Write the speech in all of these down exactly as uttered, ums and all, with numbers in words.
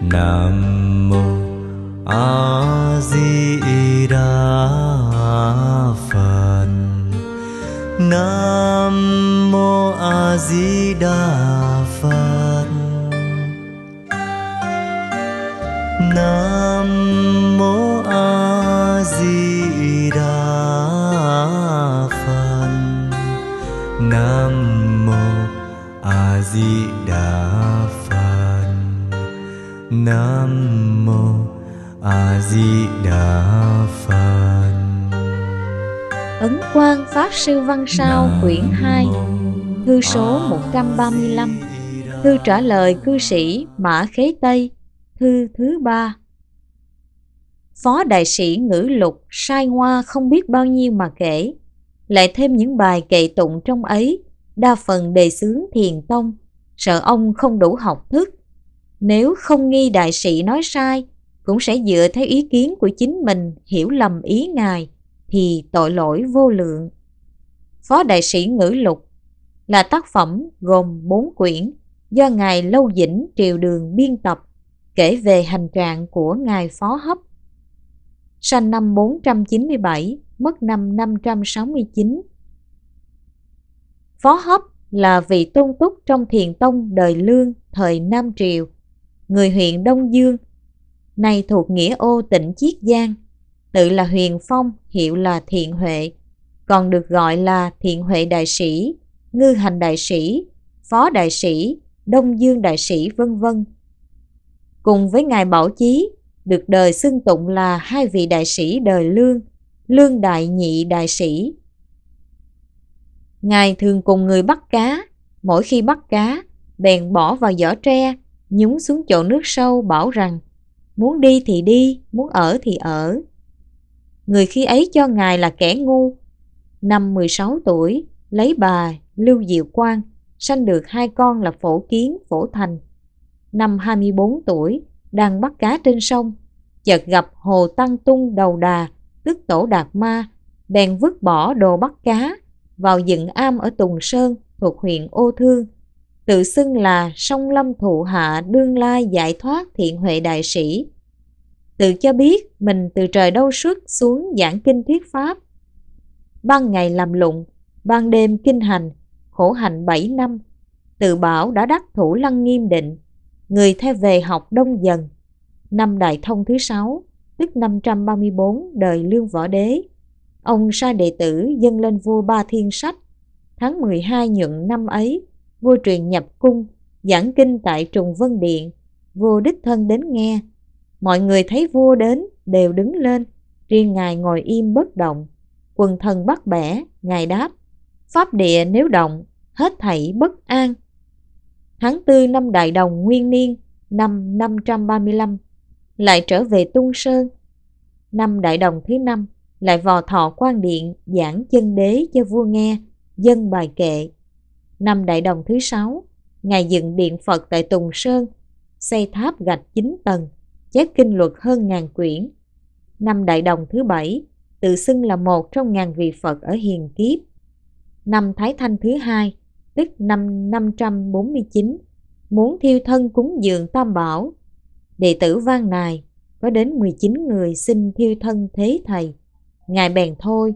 Nam mô A Di Đà Phật. Nam mô A Di Đà Phật. Nam mô A Di Đà Phật. Nam mô A Di Đà Phật. Nam mô A Di Đà Phật. Ấn Quang Pháp Sư Văn Sao quyển hai, thư số một trăm ba mươi lăm, thư trả lời cư sĩ Mã Khế Tây, thư thứ ba. Phó đại sĩ Ngữ Lục sai ngoa không biết bao nhiêu mà kể, lại thêm những bài kệ tụng trong ấy, đa phần đề xướng thiền tông, sợ ông không đủ học thức. Nếu không nghi đại sĩ nói sai, cũng sẽ dựa theo ý kiến của chính mình hiểu lầm ý ngài, thì tội lỗi vô lượng. Phó đại sĩ Ngữ Lục là tác phẩm gồm bốn quyển do ngài Lâu Dĩnh Triều Đường biên tập, kể về hành trạng của ngài Phó Hấp. Sanh năm bốn trăm chín mươi bảy, mất năm năm trăm sáu mươi chín. Phó Hấp là vị tôn túc trong thiền tông đời Lương thời Nam Triều, người huyện Đông Dương, nay thuộc Nghĩa Ô tỉnh Chiết Giang, tự là Huyền Phong, hiệu là Thiện Huệ, còn được gọi là Thiện Huệ đại sĩ, Ngư Hành đại sĩ, Phó đại sĩ, Đông Dương đại sĩ, vân vân. Cùng với ngài Bảo Chí, được đời xưng tụng là hai vị đại sĩ đời Lương, Lương đại nhị đại sĩ. Ngài thường cùng người bắt cá, mỗi khi bắt cá, bèn bỏ vào giỏ tre, nhúng xuống chỗ nước sâu, bảo rằng muốn đi thì đi, muốn ở thì ở. Người khi ấy cho ngài là kẻ ngu. Năm mười sáu tuổi, lấy bà Lưu Diệu Quang, sanh được hai con là Phổ Kiến, Phổ Thành. Năm hai mươi bốn tuổi, đang bắt cá trên sông, chợt gặp Hồ Tăng Tung Đầu Đà, tức Tổ Đạt Ma, bèn vứt bỏ đồ bắt cá, vào dựng am ở Tùng Sơn, thuộc huyện Ô Thương, tự xưng là Song Lâm Thụ Hạ Đương Lai Giải Thoát Thiện Huệ đại sĩ. Tự cho biết mình từ trời đâu xuất xuống giảng kinh thuyết pháp. Ban ngày làm lụng, ban đêm kinh hành, khổ hạnh bảy năm, tự bảo đã đắc thủ lăng nghiêm định, người theo về học đông dần. Năm Đại Thông thứ sáu, tức năm trăm ba mươi bốn đời Lương Võ Đế, ông sai đệ tử dâng lên vua Ba Thiên Sách. Tháng mười hai nhuận năm ấy, vua truyền nhập cung, giảng kinh tại Trùng Vân Điện. Vua đích thân đến nghe. Mọi người thấy vua đến đều đứng lên, riêng ngài ngồi im bất động. Quần thần bắt bẻ, ngài đáp: pháp địa nếu động, hết thảy bất an. Tháng tư năm Đại Đồng Nguyên Niên, năm năm trăm ba mươi lăm, lại trở về Tung Sơn. Năm Đại Đồng thứ năm, lại vào Thọ Quan Điện giảng chân đế cho vua nghe, dâng bài kệ. Năm Đại Đồng thứ sáu, ngài dựng điện Phật tại Tùng Sơn, xây tháp gạch chín tầng, chép kinh luật hơn ngàn quyển. Năm Đại Đồng thứ bảy, tự xưng là một trong ngàn vị Phật ở hiền kiếp. Năm Thái Thanh thứ hai, tức năm năm trăm bốn mươi chín, muốn thiêu thân cúng dường Tam Bảo. Đệ tử van nài, có đến mười chín người xin thiêu thân thế thầy. Ngài bèn thôi.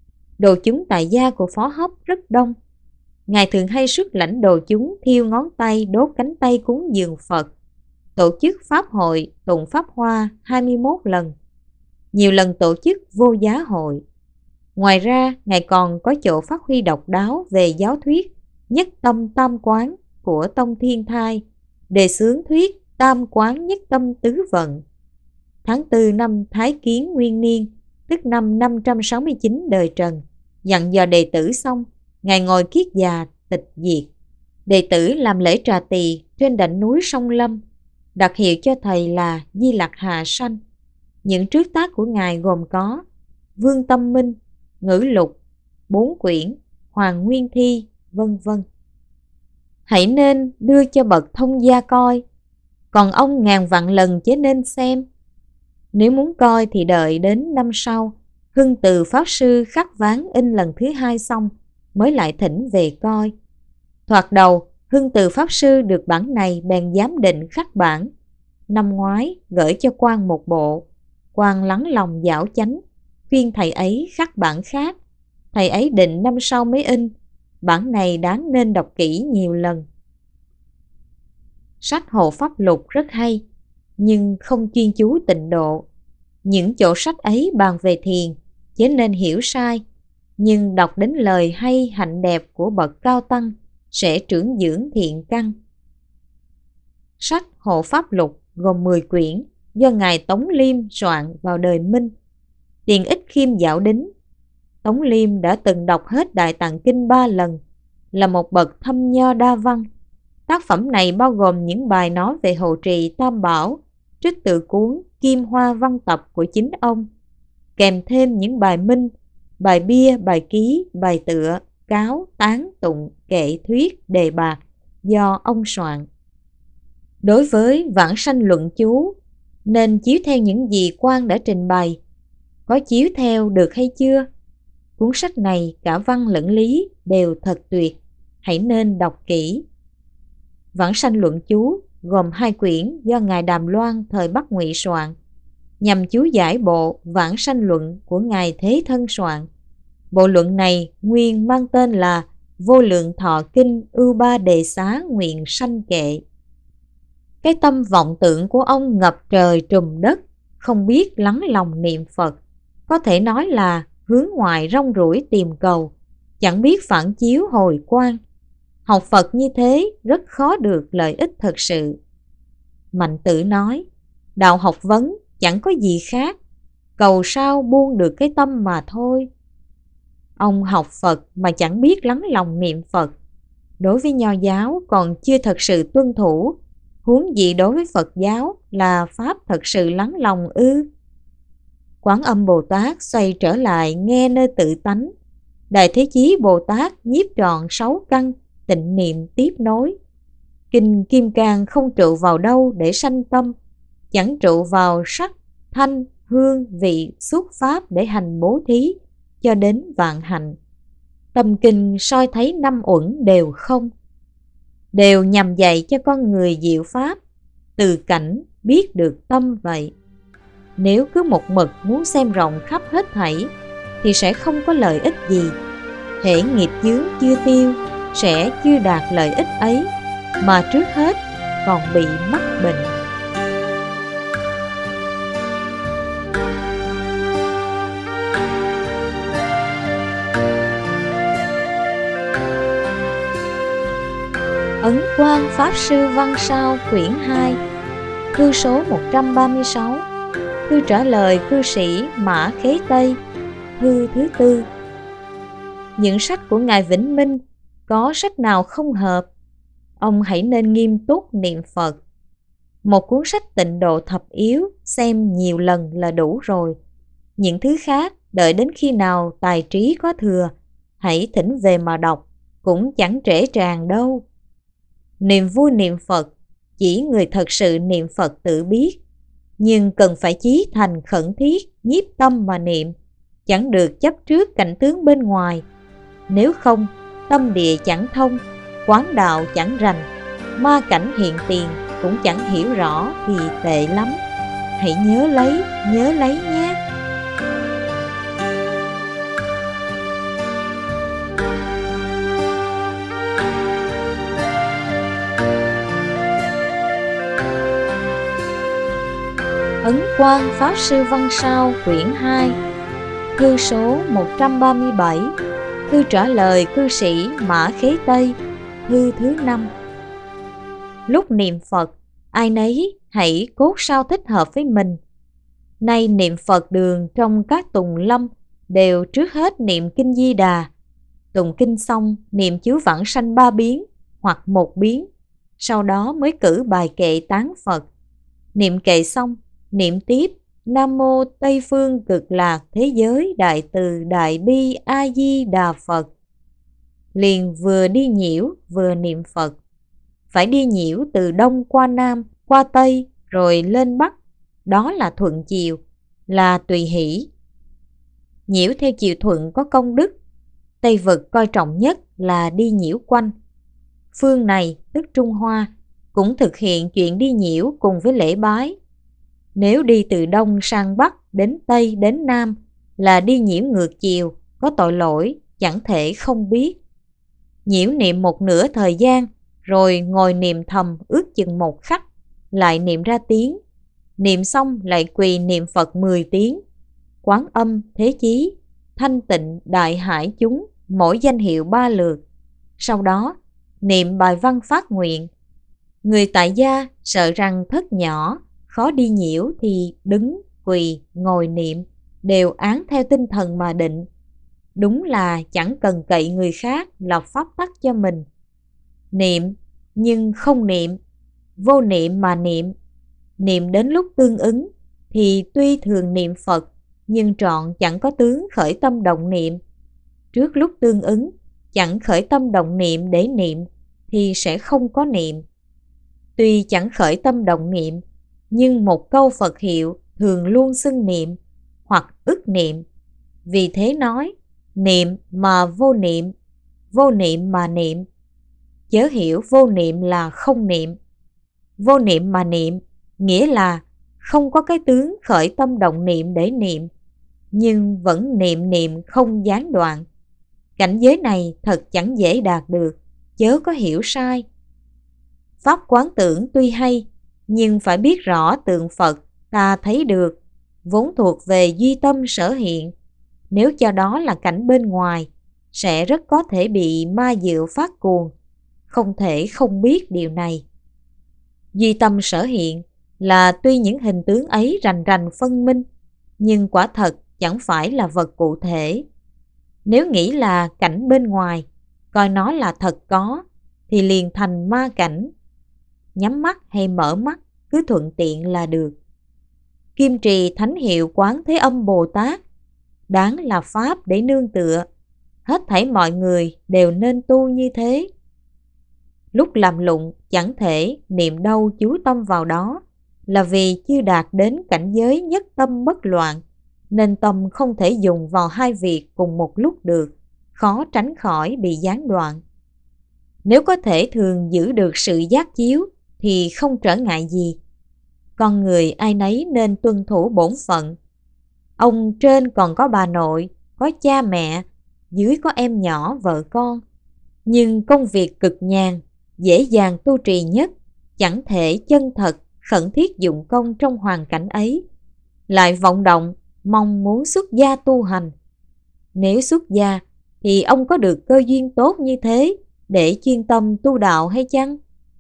Đồ chúng tại gia của Phó Hấp rất đông. Ngài thường hay xuất lãnh đồ chúng thiêu ngón tay, đốt cánh tay cúng dường Phật, tổ chức pháp hội tụng pháp hoa hai mươi mốt lần, nhiều lần tổ chức vô giá hội. Ngoài ra, ngài còn có chỗ phát huy độc đáo về giáo thuyết nhất tâm tam quán của Tông Thiên Thai, đề xướng thuyết tam quán nhất tâm tứ vận. Tháng tư năm Thái Kiến Nguyên Niên, tức năm năm trăm sáu mươi chín đời Trần, dặn dò đệ tử xong, ngài ngồi kiết già tịch diệt. Đệ tử làm lễ trà tỳ trên đỉnh núi Sông Lâm, đặt hiệu cho thầy là Di Lặc Hà Sanh. Những trước tác của ngài gồm có Vương Tâm Minh, Ngữ Lục, bốn quyển, Hoàng Nguyên Thi, vân vân. Hãy nên đưa cho bậc thông gia coi, còn ông ngàn vạn lần chớ nên xem. Nếu muốn coi thì đợi đến năm sau, Hưng Từ Pháp Sư khắc ván in lần thứ hai xong, mới lại thỉnh về coi. Thoạt đầu, Hưng Từ Pháp Sư được bản này bèn giám định khắc bản. năm ngoái gửi cho quan một bộ. Quan lắng lòng dảo chánh, khuyên thầy ấy khắc bản khác. Thầy ấy định năm sau mới in. Bản này đáng nên đọc kỹ nhiều lần. Sách Hộ Pháp Lục rất hay, nhưng không chuyên chú tịnh độ. Những chỗ sách ấy bàn về thiền, chớ nên hiểu sai. Nhưng đọc đến lời hay hạnh đẹp của bậc cao tăng sẽ trưởng dưỡng thiện căn. Sách Hộ Pháp Lục gồm mười quyển do Ngài Tống Liêm soạn vào đời Minh. Tiền Ích Khiêm Dạo Đính. Tống Liêm đã từng đọc hết Đại Tạng Kinh ba lần, là một bậc thâm nho đa văn. Tác phẩm này bao gồm những bài nói về hộ trì Tam Bảo, trích từ cuốn Kim Hoa Văn Tập của chính ông, kèm thêm những bài minh, bài bia, bài ký, bài tựa, cáo, tán, tụng, kệ, thuyết, đề bạt do ông soạn. Đối với Vãng Sanh Luận Chú, nên chiếu theo những gì quan đã trình bày. Có chiếu theo được hay chưa? Cuốn sách này cả văn lẫn lý đều thật tuyệt, hãy nên đọc kỹ. Vãng Sanh Luận Chú gồm hai quyển do Ngài Đàm Loan thời Bắc Ngụy soạn, nhằm chú giải bộ Vãng Sanh Luận của Ngài Thế Thân soạn. Bộ luận này nguyên mang tên là Vô Lượng Thọ Kinh Ưu Ba Đề Xá Nguyện Sanh Kệ. Cái tâm vọng tưởng của ông ngập trời trùm đất, không biết lắng lòng niệm Phật, có thể nói là hướng ngoại rong ruổi tìm cầu, chẳng biết phản chiếu hồi quan. Học Phật như thế rất khó được lợi ích thật sự. Mạnh Tử nói, đạo học vấn chẳng có gì khác, cầu sao buông được cái tâm mà thôi. Ông học Phật mà chẳng biết lắng lòng niệm Phật, đối với Nho giáo còn chưa thật sự tuân thủ, huống gì đối với Phật giáo là pháp thật sự lắng lòng ư? Quán Âm Bồ Tát xoay trở lại nghe nơi tự tánh. Đại Thế Chí Bồ Tát nhiếp trọn sáu căn, tịnh niệm tiếp nối. Kinh Kim Cang không trụ vào đâu để sanh tâm, chẳng trụ vào sắc, thanh, hương, vị, xuất pháp để hành bố thí, cho đến vạn hạnh. Tâm kinh soi thấy năm uẩn đều không, đều nhằm dạy cho con người diệu pháp, từ cảnh biết được tâm vậy. Nếu cứ một mực muốn xem rộng khắp hết thảy, thì sẽ không có lợi ích gì. Hễ nghiệp chướng chưa tiêu, sẽ chưa đạt lợi ích ấy, mà trước hết còn bị mắc bệnh. Ấn Quang Pháp Sư Văn Sao quyển hai, thư số một trăm ba mươi sáu, thư trả lời cư sĩ Mã Khế Tây, thư thứ tư. Những sách của Ngài Vĩnh Minh có sách nào không hợp, ông hãy nên nghiêm túc niệm Phật. Một cuốn sách tịnh độ thập yếu xem nhiều lần là đủ rồi. Những thứ khác đợi đến khi nào tài trí có thừa, hãy thỉnh về mà đọc, cũng chẳng trễ tràn đâu. Niềm vui niệm Phật chỉ người thật sự niệm Phật tự biết, nhưng cần phải chí thành khẩn thiết, nhiếp tâm mà niệm, chẳng được chấp trước cảnh tướng bên ngoài. Nếu không, tâm địa chẳng thông, quán đạo chẳng rành, ma cảnh hiện tiền cũng chẳng hiểu rõ thì tệ lắm. Hãy nhớ lấy, nhớ lấy nhé. Ấn Quang Pháp Sư Văn Sao quyển hai, thư số một trăm ba mươi bảy, thư trả lời cư sĩ Mã Khế Tây, thư thứ năm. Lúc niệm Phật, ai nấy hãy cốt sao thích hợp với mình. Nay niệm Phật đường trong các tùng lâm đều trước hết niệm Kinh Di Đà. Tùng kinh xong niệm chú Vãng Sanh ba biến hoặc một biến, sau đó mới cử bài kệ tán Phật. Niệm kệ xong, niệm tiếp Nam Mô Tây Phương Cực Lạc Thế Giới Đại Từ Đại Bi A Di Đà Phật. Liền vừa đi nhiễu vừa niệm Phật. Phải đi nhiễu từ Đông qua Nam, qua Tây rồi lên Bắc, đó là thuận chiều, là tùy hỷ. Nhiễu theo chiều thuận có công đức. Tây vực coi trọng nhất là đi nhiễu quanh. Phương này tức Trung Hoa, cũng thực hiện chuyện đi nhiễu cùng với lễ bái. Nếu đi từ Đông sang Bắc, đến Tây đến Nam là đi nhiễu ngược chiều, có tội lỗi, chẳng thể không biết. Nhiễu niệm một nửa thời gian, rồi ngồi niệm thầm ước chừng một khắc, lại niệm ra tiếng. Niệm xong lại quỳ niệm Phật mười tiếng. Quán Âm, Thế Chí, Thanh Tịnh, Đại Hải chúng, mỗi danh hiệu ba lượt. Sau đó, niệm bài văn phát nguyện. Người tại gia sợ rằng thất nhỏ, khó đi nhiễu thì đứng, quỳ, ngồi niệm, đều án theo tinh thần mà định. Đúng là chẳng cần cậy người khác lập pháp tắc cho mình. Niệm nhưng không niệm, vô niệm mà niệm. Niệm đến lúc tương ứng thì tuy thường niệm Phật, nhưng trọn chẳng có tướng khởi tâm động niệm. Trước lúc tương ứng, chẳng khởi tâm động niệm để niệm thì sẽ không có niệm. Tuy chẳng khởi tâm động niệm, nhưng một câu Phật hiệu thường luôn xưng niệm hoặc ức niệm. Vì thế nói, niệm mà vô niệm, vô niệm mà niệm. Chớ hiểu vô niệm là không niệm. Vô niệm mà niệm nghĩa là không có cái tướng khởi tâm động niệm để niệm, nhưng vẫn niệm niệm không gián đoạn. Cảnh giới này thật chẳng dễ đạt được, chớ có hiểu sai. Pháp quán tưởng tuy hay, nhưng phải biết rõ tượng Phật ta thấy được, vốn thuộc về duy tâm sở hiện. Nếu cho đó là cảnh bên ngoài, sẽ rất có thể bị ma diệu phát cuồng, không thể không biết điều này. Duy tâm sở hiện là tuy những hình tướng ấy rành rành phân minh, nhưng quả thật chẳng phải là vật cụ thể. Nếu nghĩ là cảnh bên ngoài, coi nó là thật có, thì liền thành ma cảnh. Nhắm mắt hay mở mắt cứ thuận tiện là được. Kim trì thánh hiệu Quán Thế Âm Bồ Tát đáng là pháp để nương tựa. Hết thảy mọi người đều nên tu như thế. Lúc làm lụng chẳng thể niệm đâu chú tâm vào đó, là vì chưa đạt đến cảnh giới nhất tâm bất loạn, nên tâm không thể dùng vào hai việc cùng một lúc được, khó tránh khỏi bị gián đoạn. Nếu có thể thường giữ được sự giác chiếu thì không trở ngại gì. Con người ai nấy nên tuân thủ bổn phận. Ông trên còn có bà nội, có cha mẹ, dưới có em nhỏ vợ con. Nhưng công việc cực nhàn, dễ dàng tu trì nhất, chẳng thể chân thật, khẩn thiết dụng công trong hoàn cảnh ấy. Lại vọng động, mong muốn xuất gia tu hành. Nếu xuất gia, thì ông có được cơ duyên tốt như thế để chuyên tâm tu đạo hay chăng?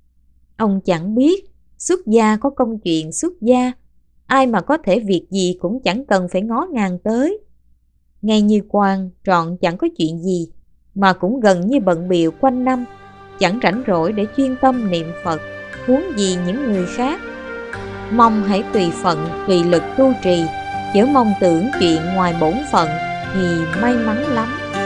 Ông chẳng biết, xuất gia có công chuyện xuất gia, ai mà có thể việc gì cũng chẳng cần phải ngó ngàng tới. Ngay như Quang trọn chẳng có chuyện gì, mà cũng gần như bận bịu quanh năm, chẳng rảnh rỗi để chuyên tâm niệm Phật, huống gì những người khác. Mong hãy tùy phận, tùy lực tu trì, chớ mong tưởng chuyện ngoài bổn phận thì may mắn lắm.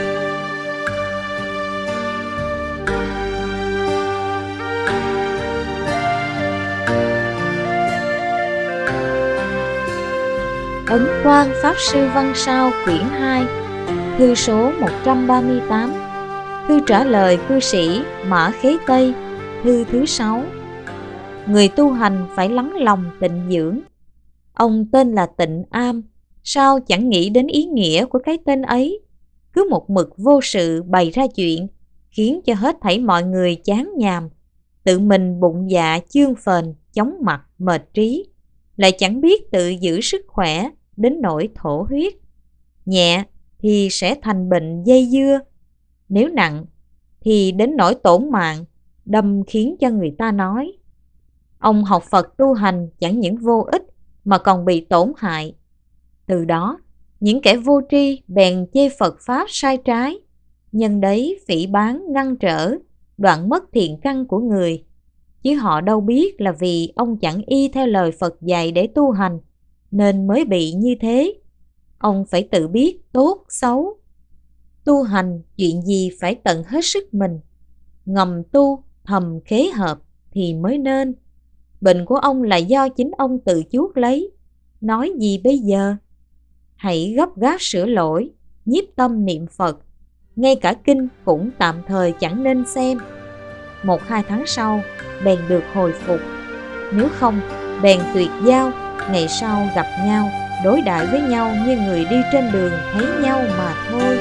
Ấn Quang Pháp Sư Văn Sao quyển hai, thư số một trăm ba mươi tám, thư trả lời cư sĩ Mã Khế Tây, thư thứ sáu. Người tu hành phải lắng lòng tịnh dưỡng. Ông tên là Tịnh Am, sao chẳng nghĩ đến ý nghĩa của cái tên ấy, cứ một mực vô sự bày ra chuyện, khiến cho hết thảy mọi người chán nhàm, tự mình bụng dạ chương phền, chóng mặt, mệt trí, lại chẳng biết tự giữ sức khỏe, đến nỗi thổ huyết. Nhẹ thì sẽ thành bệnh dây dưa, nếu nặng thì đến nỗi tổn mạng, đâm khiến cho người ta nói. Ông học Phật tu hành chẳng những vô ích mà còn bị tổn hại. Từ đó, những kẻ vô tri bèn chê Phật Pháp sai trái, nhân đấy phỉ báng ngăn trở, đoạn mất thiện căn của người. Chứ họ đâu biết là vì ông chẳng y theo lời Phật dạy để tu hành, nên mới bị như thế. Ông phải tự biết tốt, xấu. Tu hành chuyện gì phải tận hết sức mình, ngầm tu, thầm khế hợp thì mới nên. Bệnh của ông là do chính ông tự chuốc lấy, nói gì bây giờ? Hãy gấp gáp sửa lỗi, nhiếp tâm niệm Phật, ngay cả kinh cũng tạm thời chẳng nên xem. một hai tháng sau bèn được hồi phục. Nếu không, bèn tuyệt giao, ngày sau gặp nhau, đối đãi với nhau như người đi trên đường thấy nhau mà thôi.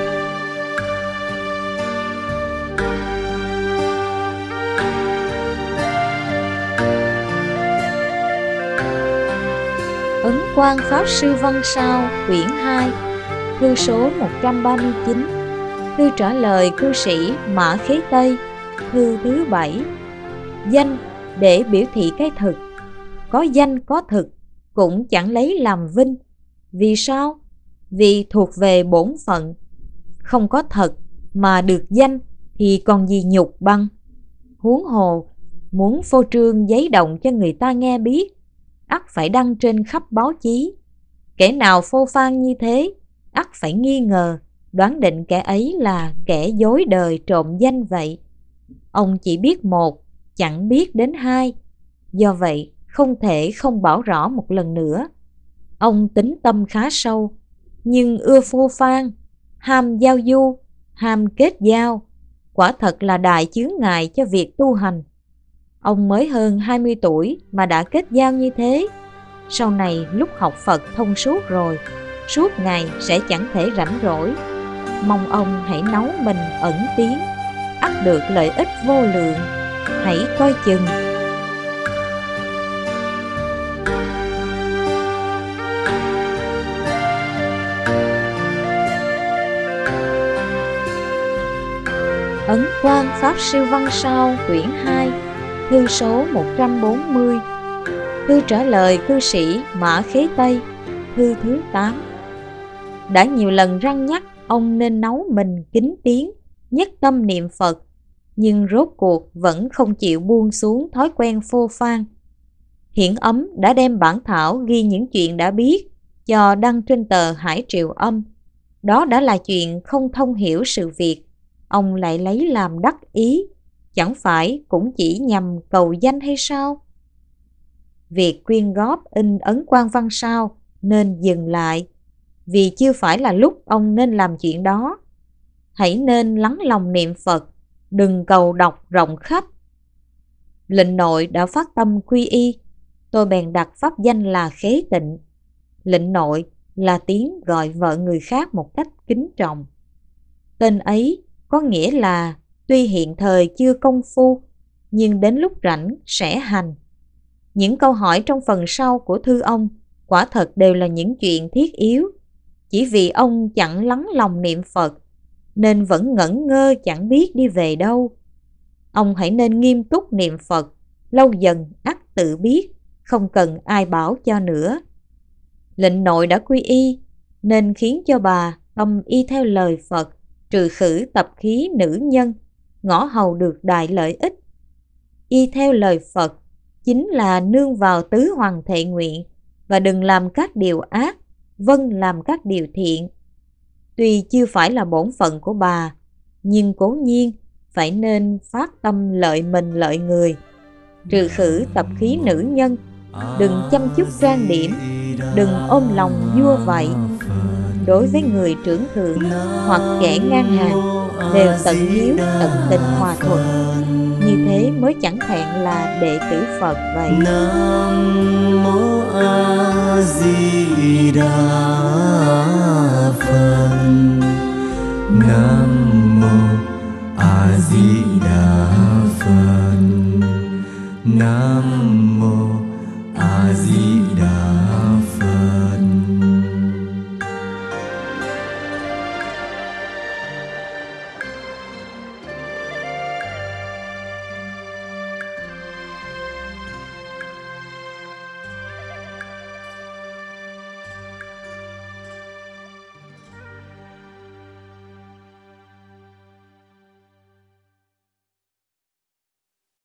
Ấn Quang Pháp Sư Văn Sao quyển hai, thư số một trăm ba mươi chín, thư trả lời cư sĩ Mã Khế Tây, thư thứ bảy. Danh để biểu thị cái thực, có danh có thực cũng chẳng lấy làm vinh. Vì sao? Vì thuộc về bổn phận. Không có thật mà được danh thì còn gì nhục băng. Huống hồ, muốn phô trương giấy động cho người ta nghe biết, ắt phải đăng trên khắp báo chí. Kẻ nào phô phan như thế, ắt phải nghi ngờ, đoán định kẻ ấy là kẻ dối đời trộm danh vậy. Ông chỉ biết một, chẳng biết đến hai. Do vậy, không thể không bảo rõ một lần nữa. Ông tính tâm khá sâu, nhưng ưa phô phan, ham giao du, ham kết giao, quả thật là đại chướng ngại cho việc tu hành. Ông mới hơn hai mươi tuổi mà đã kết giao như thế. Sau này lúc học Phật thông suốt rồi, suốt ngày sẽ chẳng thể rảnh rỗi. Mong ông hãy nấu mình ẩn tiếng, ắt được lợi ích vô lượng. Hãy coi chừng. Ấn Quang Pháp Sư Văn Sao quyển hai, thư số một trăm bốn mươi, thư trả lời cư sĩ Mã Khế Tây, thư thứ tám. Đã nhiều lần răn nhắc ông nên nấu mình kính tiếng, nhất tâm niệm Phật, nhưng rốt cuộc vẫn không chịu buông xuống thói quen phô phan. Hiển Ấm đã đem bản thảo ghi những chuyện đã biết cho đăng trên tờ Hải Triều Âm. Đó đã là chuyện không thông hiểu sự việc, ông lại lấy làm đắc ý, chẳng phải cũng chỉ nhằm cầu danh hay sao? Việc quyên góp in Ấn Quang Văn Sao nên dừng lại, vì chưa phải là lúc ông nên làm chuyện đó. Hãy nên lắng lòng niệm Phật, đừng cầu đọc rộng khắp. Lệnh Nội đã phát tâm quy y, tôi bèn đặt pháp danh là Khế Tịnh. Lệnh Nội là tiếng gọi vợ người khác một cách kính trọng. Tên ấy có nghĩa là tuy hiện thời chưa công phu, nhưng đến lúc rảnh sẽ hành. Những câu hỏi trong phần sau của thư ông quả thật đều là những chuyện thiết yếu. Chỉ vì ông chẳng lắng lòng niệm Phật, nên vẫn ngẩn ngơ chẳng biết đi về đâu. Ông hãy nên nghiêm túc niệm Phật, lâu dần ắt tự biết, không cần ai bảo cho nữa. Lệnh Nội đã quy y, nên khiến cho bà tâm y theo lời Phật, trừ khử tập khí nữ nhân, ngõ hầu được đại lợi ích. Y theo lời Phật chính là nương vào tứ hoàng thệ nguyện, và đừng làm các điều ác, vâng làm các điều thiện. Tuy chưa phải là bổn phận của bà, nhưng cố nhiên phải nên phát tâm lợi mình lợi người, trừ khử tập khí nữ nhân, đừng chăm chút trang điểm, đừng ôm lòng vua vậy. Đối với người trưởng thượng hoặc kẻ ngang hàng đều tận hiếu tận tình hòa thuận, như thế mới chẳng thẹn là đệ tử Phật vậy. Nam mô A Di Đà Phật. Nam mô A Di Đà Phật. Nam mô A Di Đà